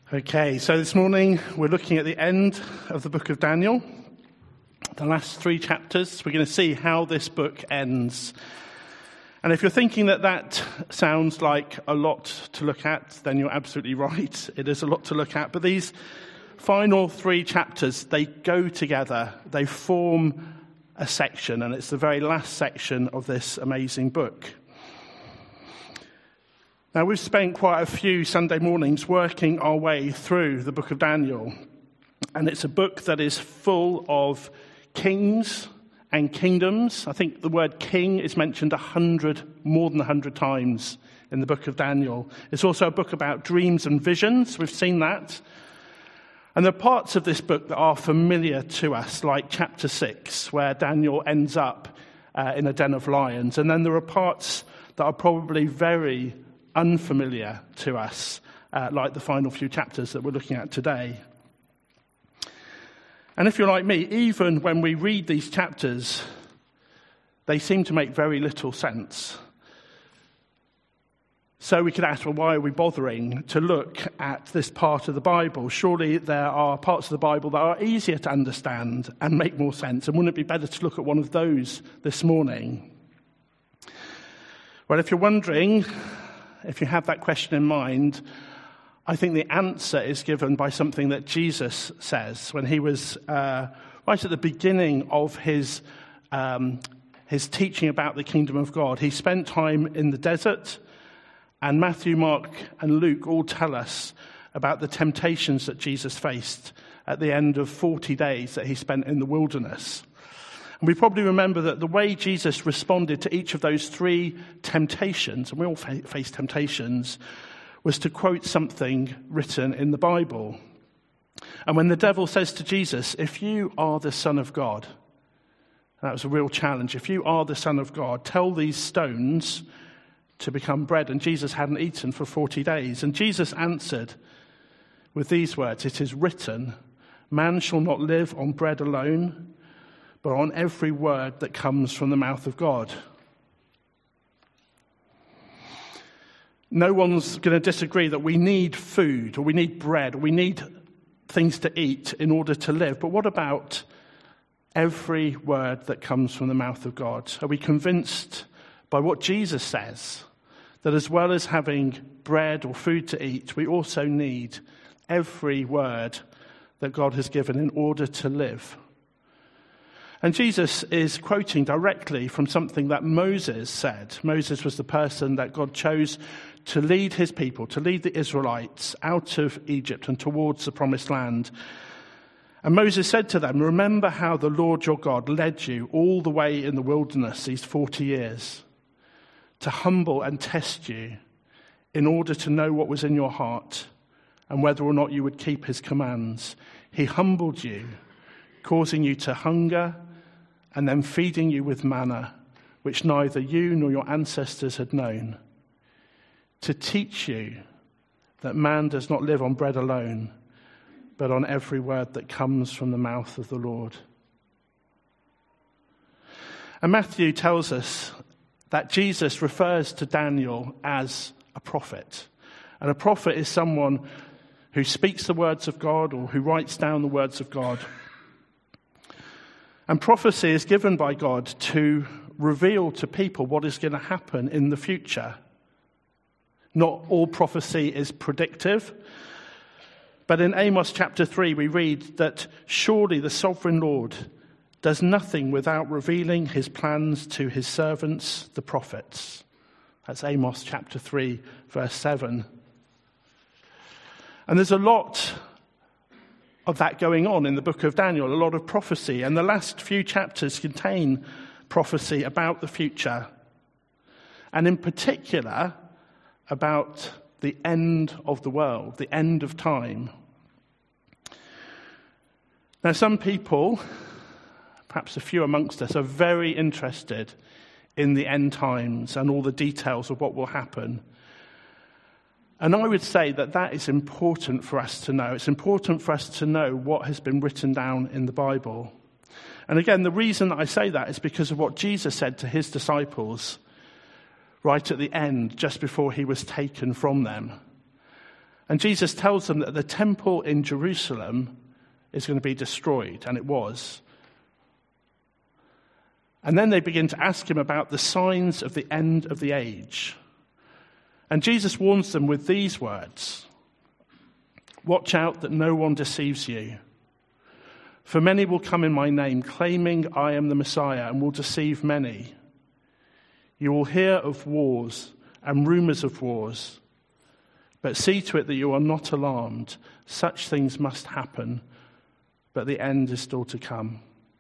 Okay, so this morning we're looking at the end of the book of Daniel. The last 3 chapters, we're going to see how this book ends. And if you're thinking that sounds like a lot to look at, then you're absolutely right. It is a lot to look at. But these final 3 chapters, they go together. They form a section, and it's the very last section of this amazing book. Now, we've spent quite a few Sunday mornings working our way through the book of Daniel. And it's a book that is full of kings and kingdoms. I think the word king is mentioned more than 100 times in the book of Daniel. It's also a book about dreams and visions. We've seen that. And there are parts of this book that are familiar to us, like chapter 6, where Daniel ends up in a den of lions. And then there are parts that are probably very unfamiliar to us, like the final few chapters that we're looking at today. And if you're like me, even when we read these chapters, they seem to make very little sense. So we could ask, well, why are we bothering to look at this part of the Bible? Surely there are parts of the Bible that are easier to understand and make more sense. And wouldn't it be better to look at one of those this morning? Well, if you're wondering, if you have that question in mind, I think the answer is given by something that Jesus says when he was right at the beginning of his teaching about the kingdom of God. He spent time in the desert, and Matthew, Mark, and Luke all tell us about the temptations that Jesus faced at the end of 40 days that he spent in the wilderness. And we probably remember that the way Jesus responded to each of those 3 temptations, and we all face temptations, was to quote something written in the Bible. And when the devil says to Jesus, if you are the Son of God, that was a real challenge. If you are the Son of God, tell these stones to become bread. And Jesus hadn't eaten for 40 days. And Jesus answered with these words, it is written, man shall not live on bread alone, but on every word that comes from the mouth of God. No one's going to disagree that we need food, or we need bread, or we need things to eat in order to live. But what about every word that comes from the mouth of God? Are we convinced by what Jesus says, that as well as having bread or food to eat, we also need every word that God has given in order to live? And Jesus is quoting directly from something that Moses said. Moses was the person that God chose to lead his people, to lead the Israelites out of Egypt and towards the promised land. And Moses said to them, remember how the Lord your God led you all the way in the wilderness these 40 years to humble and test you in order to know what was in your heart and whether or not you would keep his commands. He humbled you, causing you to hunger, and then feeding you with manna, which neither you nor your ancestors had known, to teach you that man does not live on bread alone, but on every word that comes from the mouth of the Lord. And Matthew tells us that Jesus refers to Daniel as a prophet. And a prophet is someone who speaks the words of God or who writes down the words of God. And prophecy is given by God to reveal to people what is going to happen in the future. Not all prophecy is predictive, but in Amos chapter 3 we read that surely the sovereign Lord does nothing without revealing his plans to his servants, the prophets. That's Amos chapter 3, verse 7. And there's a lot of that going on in the book of Daniel, a lot of prophecy. And the last few chapters contain prophecy about the future. And in particular, about the end of the world, the end of time. Now, some people, perhaps a few amongst us, are very interested in the end times and all the details of what will happen. And I would say that is important for us to know. It's important for us to know what has been written down in the Bible. And again, the reason that I say that is because of what Jesus said to his disciples right at the end, just before he was taken from them. And Jesus tells them that the temple in Jerusalem is going to be destroyed, and it was. And then they begin to ask him about the signs of the end of the age. And Jesus warns them with these words: "Watch out that no one deceives you. For many will come in my name, claiming I am the Messiah, and will deceive many. You will hear of wars and rumors of wars. But see to it that you are not alarmed. Such things must happen, but the end is still to come."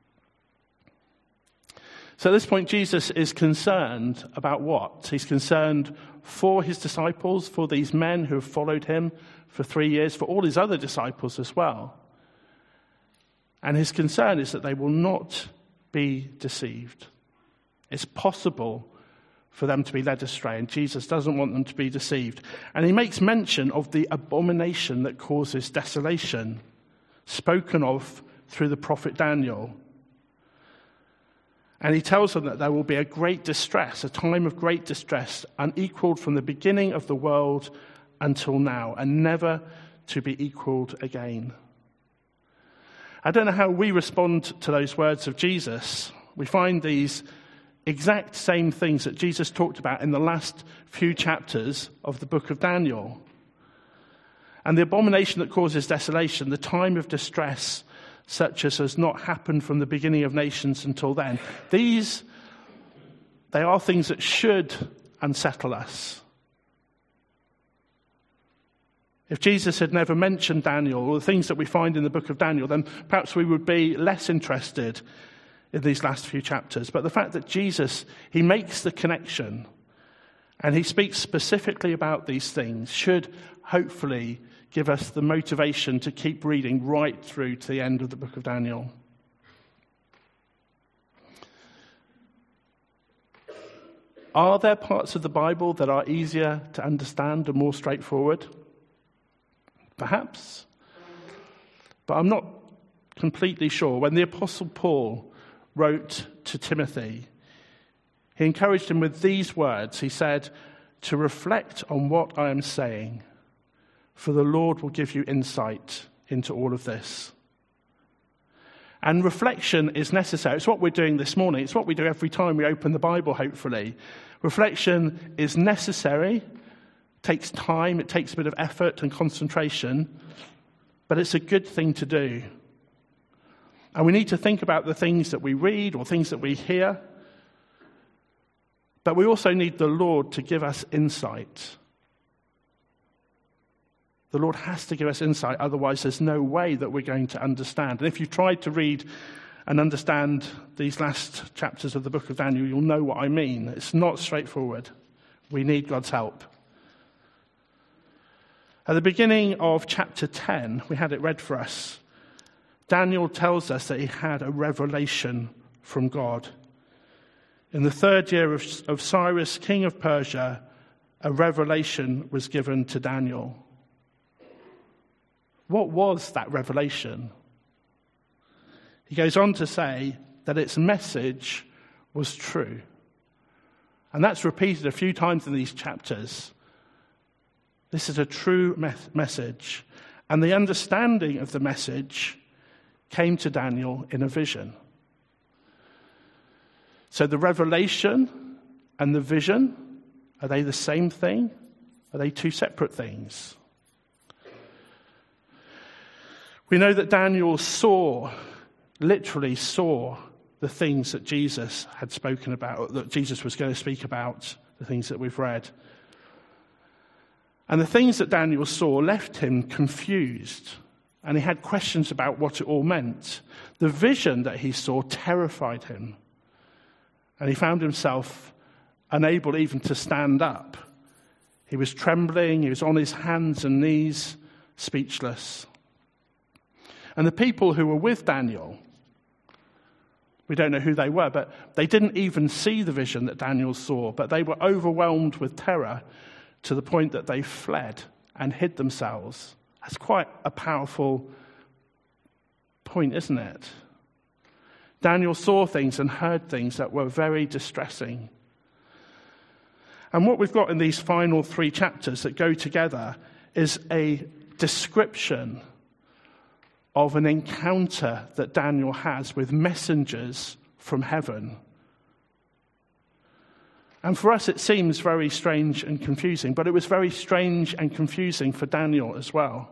So at this point, Jesus is concerned about what? He's concerned for his disciples, for these men who have followed him for 3 years, for all his other disciples as well. And his concern is that they will not be deceived. It's possible for them to be led astray, and Jesus doesn't want them to be deceived. And he makes mention of the abomination that causes desolation, spoken of through the prophet Daniel. And he tells them that there will be a great distress, a time of great distress, unequaled from the beginning of the world until now, and never to be equaled again. I don't know how we respond to those words of Jesus. We find these exact same things that Jesus talked about in the last few chapters of the book of Daniel. And the abomination that causes desolation, the time of distress, such as has not happened from the beginning of nations until then. They are things that should unsettle us. If Jesus had never mentioned Daniel or the things that we find in the book of Daniel, then perhaps we would be less interested in these last few chapters. But the fact that Jesus, he makes the connection and he speaks specifically about these things should hopefully give us the motivation to keep reading right through to the end of the book of Daniel. Are there parts of the Bible that are easier to understand and more straightforward? Perhaps. But I'm not completely sure. When the Apostle Paul wrote to Timothy, he encouraged him with these words. He said, "To reflect on what I am saying, for the Lord will give you insight into all of this." And reflection is necessary. It's what we're doing this morning. It's what we do every time we open the Bible, hopefully. Reflection is necessary. It takes time. It takes a bit of effort and concentration. But it's a good thing to do. And we need to think about the things that we read or things that we hear. But we also need the Lord to give us insight. The Lord has to give us insight, otherwise there's no way that we're going to understand. And if you've tried to read and understand these last chapters of the book of Daniel, you'll know what I mean. It's not straightforward. We need God's help. At the beginning of chapter 10, we had it read for us, Daniel tells us that he had a revelation from God. In the 3rd year of Cyrus, king of Persia, a revelation was given to Daniel. What was that revelation? He goes on to say that its message was true. And that's repeated a few times in these chapters. This is a true message. And the understanding of the message came to Daniel in a vision. So the revelation and the vision, are they the same thing? Are they two separate things? We know that Daniel literally saw the things that Jesus had spoken about, that Jesus was going to speak about, the things that we've read. And the things that Daniel saw left him confused, and he had questions about what it all meant. The vision that he saw terrified him, and he found himself unable even to stand up. He was trembling, he was on his hands and knees, speechless. And the people who were with Daniel, we don't know who they were, but they didn't even see the vision that Daniel saw, but they were overwhelmed with terror to the point that they fled and hid themselves. That's quite a powerful point, isn't it? Daniel saw things and heard things that were very distressing. And what we've got in these final 3 chapters that go together is a description of an encounter that Daniel has with messengers from heaven. And for us, it seems very strange and confusing, but it was very strange and confusing for Daniel as well.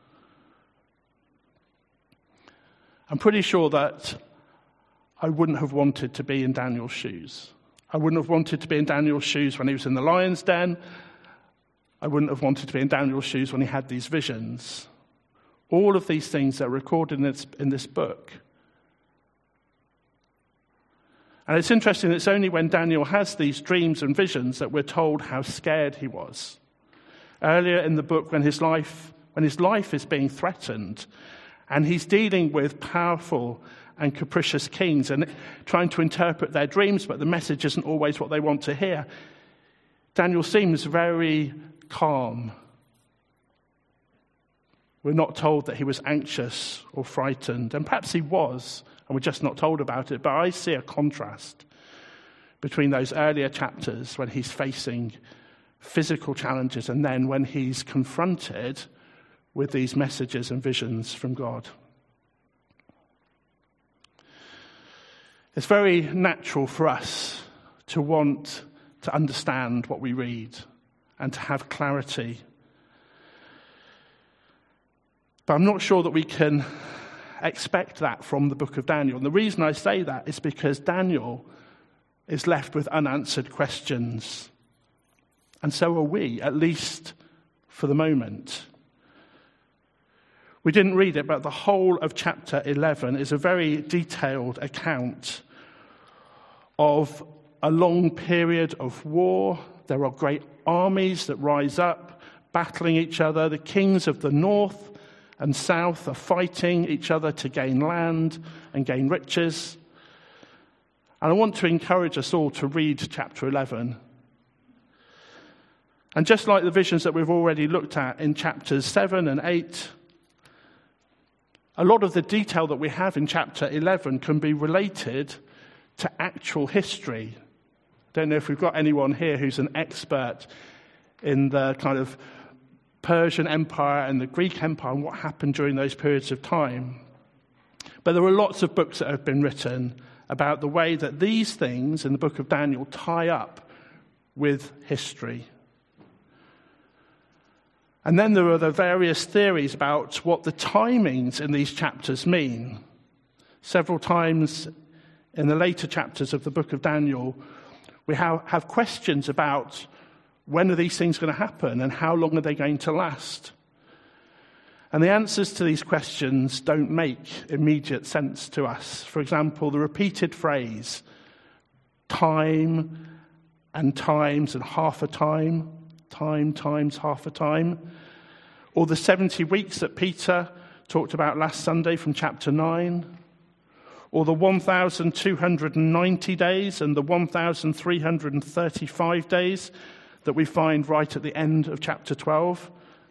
I'm pretty sure that I wouldn't have wanted to be in Daniel's shoes. I wouldn't have wanted to be in Daniel's shoes when he was in the lion's den. I wouldn't have wanted to be in Daniel's shoes when he had these visions. All of these things are recorded in this book. And it's interesting, it's only when Daniel has these dreams and visions that we're told how scared he was. Earlier in the book, when his life is being threatened, and he's dealing with powerful and capricious kings and trying to interpret their dreams, but the message isn't always what they want to hear, Daniel seems very calm. We're not told that he was anxious or frightened, and perhaps he was, and we're just not told about it, but I see a contrast between those earlier chapters when he's facing physical challenges and then when he's confronted with these messages and visions from God. It's very natural for us to want to understand what we read and to have clarity. But I'm not sure that we can expect that from the book of Daniel. And the reason I say that is because Daniel is left with unanswered questions. And so are we, at least for the moment. We didn't read it, but the whole of chapter 11 is a very detailed account of a long period of war. There are great armies that rise up, battling each other. The kings of the north and south are fighting each other to gain land and gain riches. And I want to encourage us all to read chapter 11. And just like the visions that we've already looked at in chapters 7 and 8, a lot of the detail that we have in chapter 11 can be related to actual history. I don't know if we've got anyone here who's an expert in the kind of Persian Empire and the Greek Empire and what happened during those periods of time. But there are lots of books that have been written about the way that these things in the book of Daniel tie up with history. And then there are the various theories about what the timings in these chapters mean. Several times in the later chapters of the book of Daniel, we have questions about when are these things going to happen and how long are they going to last? And the answers to these questions don't make immediate sense to us. For example, the repeated phrase, time and times and half a time, time times half a time, or the 70 weeks that Peter talked about last Sunday from chapter 9, or the 1,290 days and the 1,335 days that we find right at the end of chapter 12.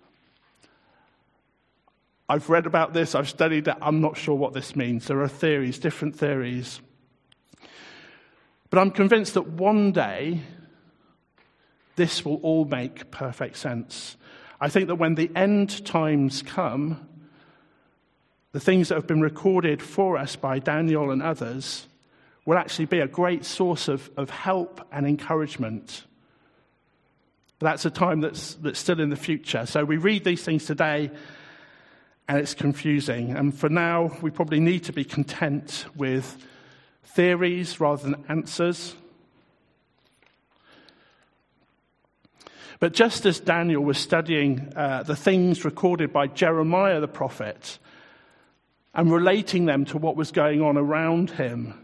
I've read about this, I've studied it, I'm not sure what this means. There are theories, different theories. But I'm convinced that one day this will all make perfect sense. I think that when the end times come, the things that have been recorded for us by Daniel and others will actually be a great source of help and encouragement. That's a time that's still in the future. So we read these things today and it's confusing. And for now, we probably need to be content with theories rather than answers. But just as Daniel was studying the things recorded by Jeremiah the prophet and relating them to what was going on around him,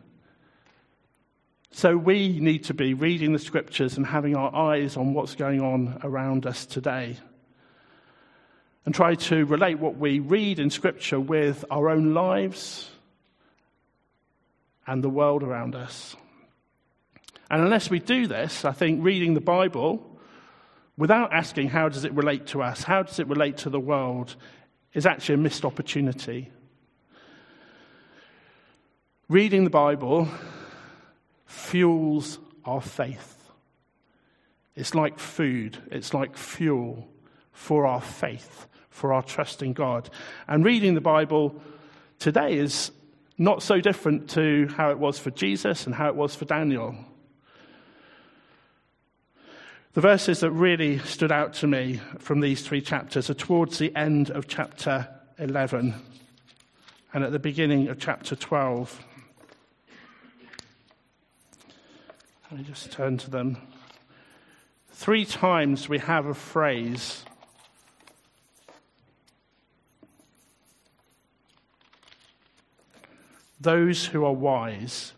so we need to be reading the scriptures and having our eyes on what's going on around us today. And try to relate what we read in scripture with our own lives and the world around us. And unless we do this, I think reading the Bible without asking how does it relate to us, how does it relate to the world, is actually a missed opportunity. Reading the Bible fuels our faith. It's like food. It's like fuel for our faith, for our trust in God. And reading the Bible today is not so different to how it was for Jesus and how it was for Daniel. The verses that really stood out to me from these 3 chapters are towards the end of chapter 11 and at the beginning of chapter 12. Let me just turn to them. 3 times we have a phrase, those who are wise.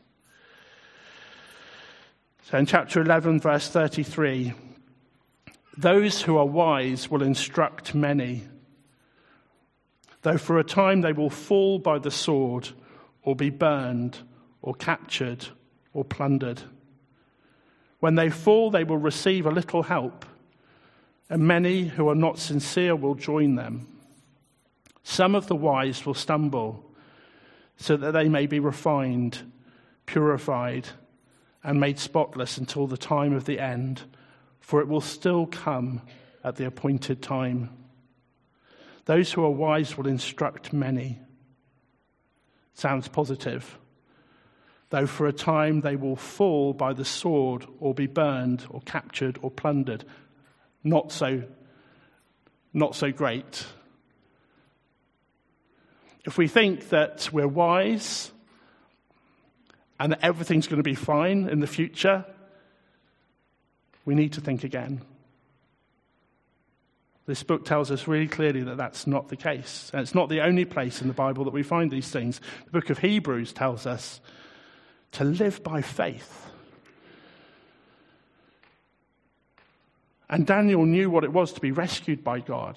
So in chapter 11, verse 33, those who are wise will instruct many, though for a time they will fall by the sword or be burned or captured or plundered. When they fall, they will receive a little help, and many who are not sincere will join them. Some of the wise will stumble, so that they may be refined, purified, and made spotless until the time of the end, for it will still come at the appointed time. Those who are wise will instruct many. Sounds positive. Though for a time they will fall by the sword or be burned or captured or plundered. Not so great. If we think that we're wise and that everything's going to be fine in the future, we need to think again. This book tells us really clearly that that's not the case. And it's not the only place in the Bible that we find these things. The book of Hebrews tells us to live by faith. And Daniel knew what it was to be rescued by God.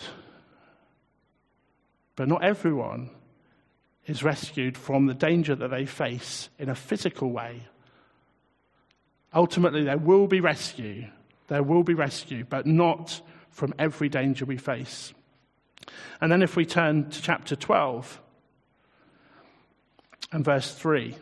But not everyone is rescued from the danger that they face in a physical way. Ultimately, there will be rescue, but not from every danger we face. And then if we turn to chapter 12 and verse 3,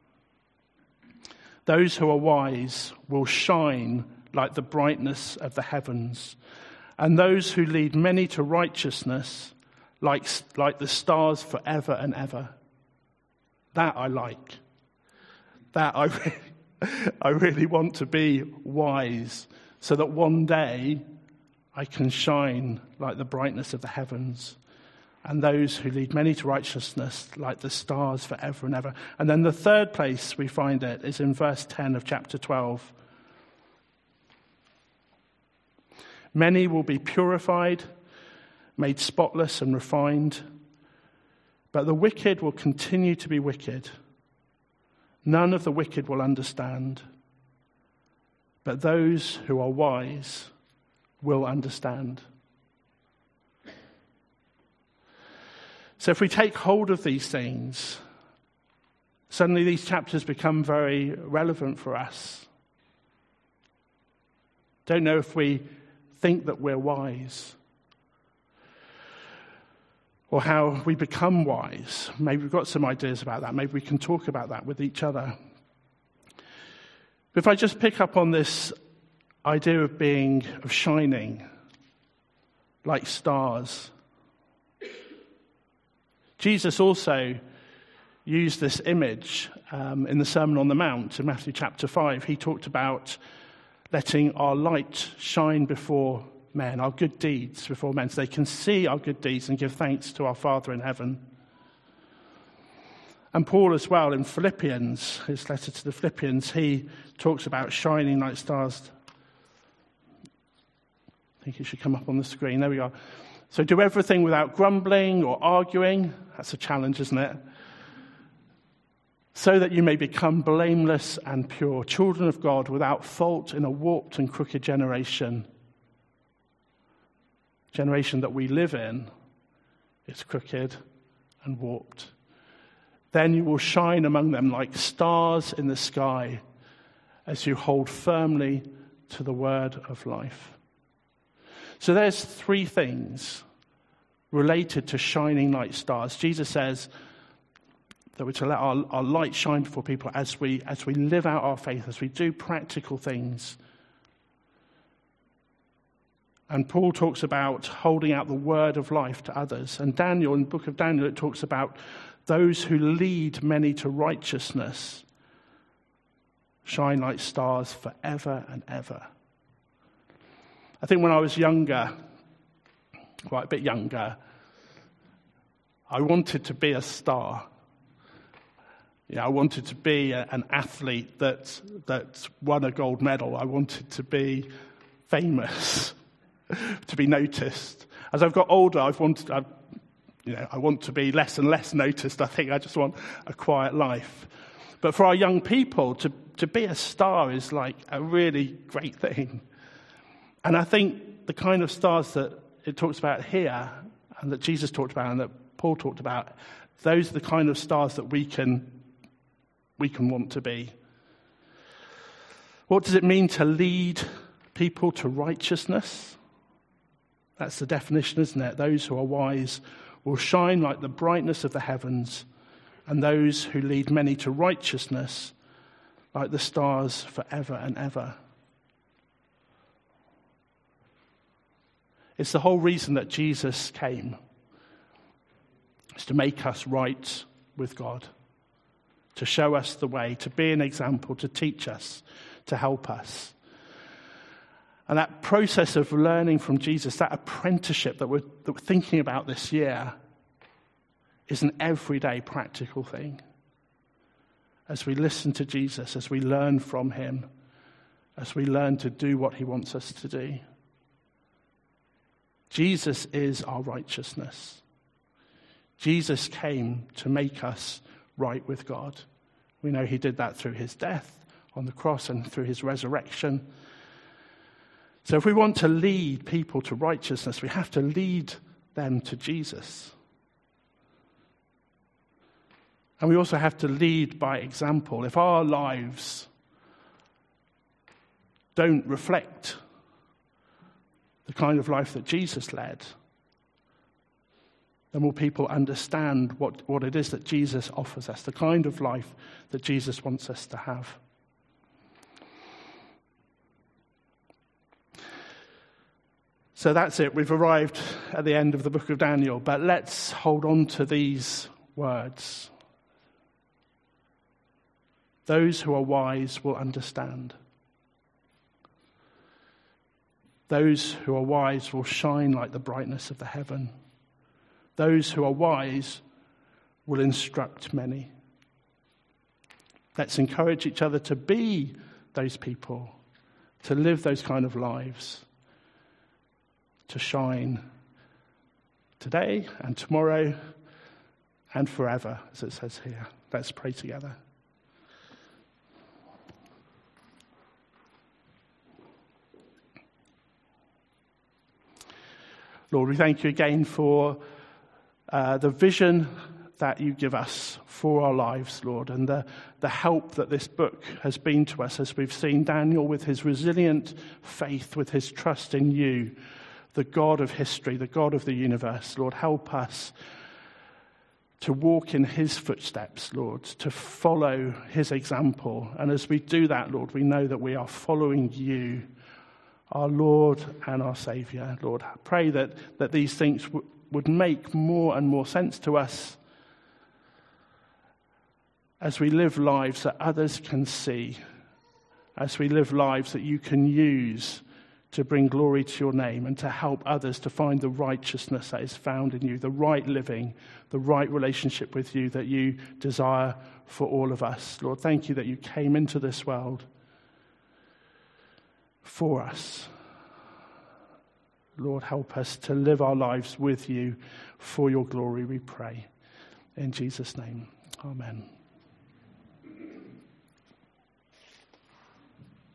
those who are wise will shine like the brightness of the heavens, and those who lead many to righteousness like the stars forever and ever. That I like. That I really want to be wise, so that one day I can shine like the brightness of the heavens, and those who lead many to righteousness like the stars forever and ever. And then the third place we find it is in verse 10 of chapter 12. Many will be purified, made spotless and refined, but the wicked will continue to be wicked. None of the wicked will understand, but those who are wise will understand. So if we take hold of these things, suddenly these chapters become very relevant for us. Don't know if we think that we're wise, or how we become wise. Maybe we've got some ideas about that. Maybe we can talk about that with each other. But if I just pick up on this idea of shining like stars, Jesus also used this image in the Sermon on the Mount in Matthew chapter 5. He talked about letting our light shine before men, our good deeds before men, so they can see our good deeds and give thanks to our Father in heaven. And Paul as well in Philippians, his letter to the Philippians, he talks about shining like stars. I think it should come up on the screen. There we are. So do everything without grumbling or arguing. That's a challenge, isn't it? So that you may become blameless and pure, children of God without fault in a warped and crooked generation. Generation that we live in is crooked and warped. Then you will shine among them like stars in the sky as you hold firmly to the word of life. So there's 3 things related to shining like stars. Jesus says that we're to let our light shine before people as we live out our faith, as we do practical things. And Paul talks about holding out the word of life to others. And Daniel, in the book of Daniel, it talks about those who lead many to righteousness shine like stars forever and ever. I think when I was younger, quite a bit younger, I wanted to be a star. I wanted to be an athlete that won a gold medal. I wanted to be famous, to be noticed. As I've got older, I want to be less and less noticed. I think I just want a quiet life. But for our young people, to be a star is like a really great thing. And I think the kind of stars that it talks about here, and that Jesus talked about, and that Paul talked about, those are the kind of stars that we can want to be. What does it mean to lead people to righteousness? That's the definition, isn't it? Those who are wise will shine like the brightness of the heavens, and those who lead many to righteousness like the stars forever and ever. It's the whole reason that Jesus came. It's to make us right with God, to show us the way, to be an example, to teach us, to help us. And that process of learning from Jesus, that apprenticeship that we're thinking about this year, is an everyday practical thing. As we listen to Jesus, as we learn from him, as we learn to do what he wants us to do. Jesus is our righteousness. Jesus came to make us right with God. We know he did that through his death on the cross and through his resurrection. So if we want to lead people to righteousness, we have to lead them to Jesus. And we also have to lead by example. If our lives don't reflect the kind of life that Jesus led, then will people understand what it is that Jesus offers us, the kind of life that Jesus wants us to have. So that's it. We've arrived at the end of the book of Daniel, but let's hold on to these words. Those who are wise will understand. Those who are wise will shine like the brightness of the heaven. Those who are wise will instruct many. Let's encourage each other to be those people, to live those kind of lives, to shine today and tomorrow and forever, as it says here. Let's pray together. Lord, we thank you again for the vision that you give us for our lives, Lord, and the help that this book has been to us as we've seen Daniel with his resilient faith, with his trust in you, the God of history, the God of the universe. Lord, help us to walk in his footsteps, Lord, to follow his example. And as we do that, Lord, we know that we are following you, our Lord and our Saviour. Lord, I pray that these things would make more and more sense to us as we live lives that others can see, as we live lives that you can use to bring glory to your name and to help others to find the righteousness that is found in you, the right living, the right relationship with you that you desire for all of us. Lord, thank you that you came into this world for us. Lord, help us to live our lives with you for your glory, we pray. In Jesus' name, amen.